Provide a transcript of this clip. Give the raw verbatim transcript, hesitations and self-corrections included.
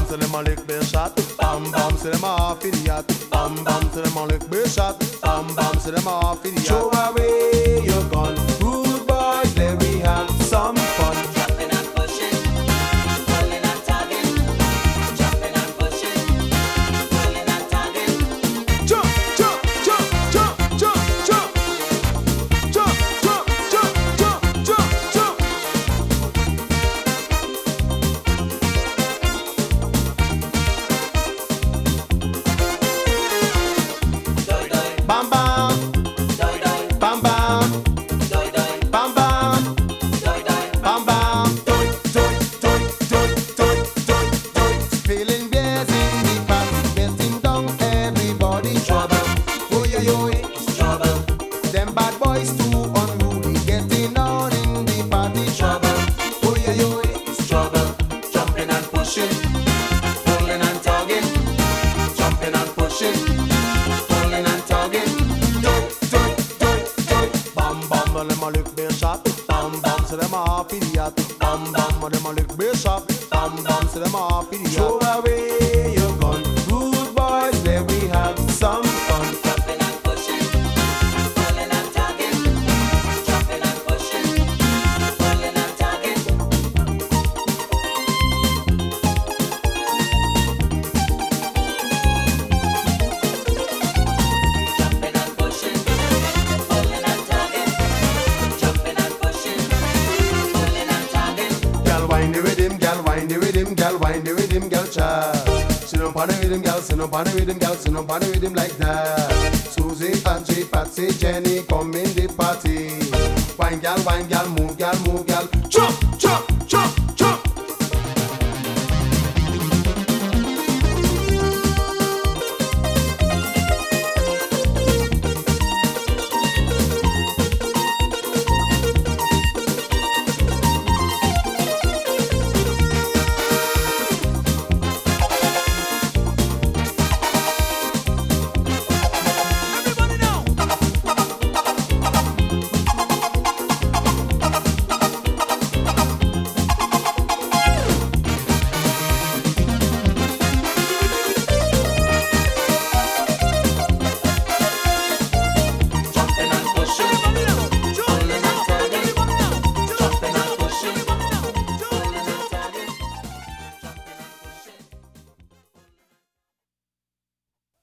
say them a lick their shot. Bam bam, say them a half idiot. Bam bam, say them a lick their shot. Bam bam, say them a half idiot. Throw away your gun, rude boys, let me have some fun. Jumping and pushing, pulling and tugging. Jumping and pushing, pulling and tugging. Jump, jump, jump, jump, jump, jump. Jump, jump, jump, jump, jump, jump. Doi doi, Bam bam, doi doi, bam bam, doi doi, bam bam, doi doi. bam bam. Doi, doi, doi, doi, doi, doi, doi. Spilling beers in the party, getting down everybody trouble. Oh yo yo, It's trouble, them bad boys too unruly, getting down in the party trouble. Oh yo yo, it's trouble. Jumping and pushing, pulling and tugging. Jumping and pushing, pulling and tugging. doi, doi, doi, doi. Bam bam, well them a lick beer shot. Bam bam, so them a half idiot. Bam bam, well them a lick beer shot. Bam bam, so them a half idiot. Throw away your gun, rude boys, let me have some fun. Jumping and pushing, pulling and tugging. Jumping and pushing, pulling and tugging. Jumping and pushing, pulling and tugging. Jumping and pushing, pulling and tugging. Gal wind the rhythm, gal wind the rhythm, gal wind the rhythm, gal child. Sit up on the rhythm, gal, sit up on the rhythm, gal, sit up on the rhythm like that. Susie, Patsy, Patsy, Jenny, come in the party. Wine, gal, wine, gal, move, gal, move,